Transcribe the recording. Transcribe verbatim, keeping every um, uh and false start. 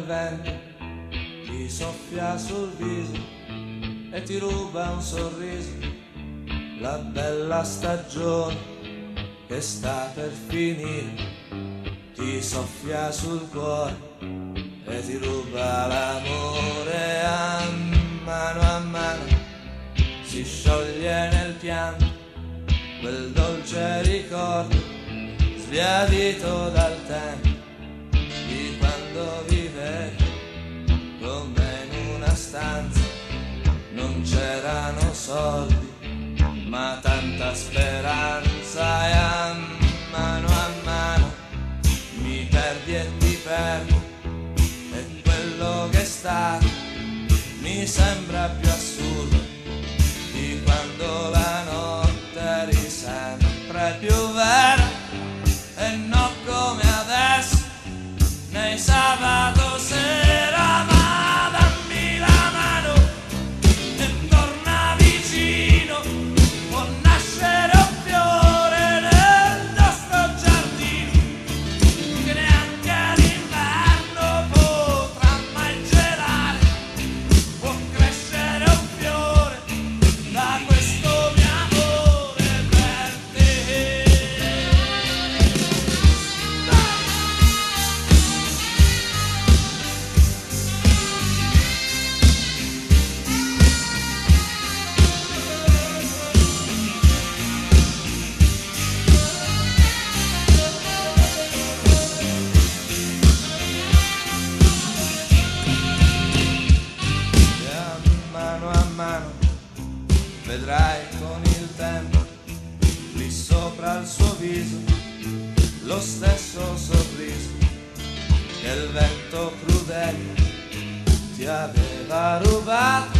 vento ti soffia sul viso e ti ruba un sorriso, la bella stagione che sta per finire ti soffia sul cuore e ti ruba l'amore. A mano a mano si scioglie nel pianto quel dolce ricordo sbiadito dal tempo di quando vivevi con me in una stanza. Non c'erano soldi ma tanta speranza, e a mano a mano mi perdi e ti perdo, e quello che è stato mi sembra più assurdo di quando la notte eri sempre più vera, e non come adesso nei sabato sera. Ma dammi la mano e torna vicino, può nascere un fiore nel nostro giardino che neanche l'inverno potrà mai gelare. Può crescere un fiore da questo mio amore per te. E a mano a mano vedrai con il tempo lì sopra il suo viso lo stesso sorriso che il vento crudele ti aveva rubato.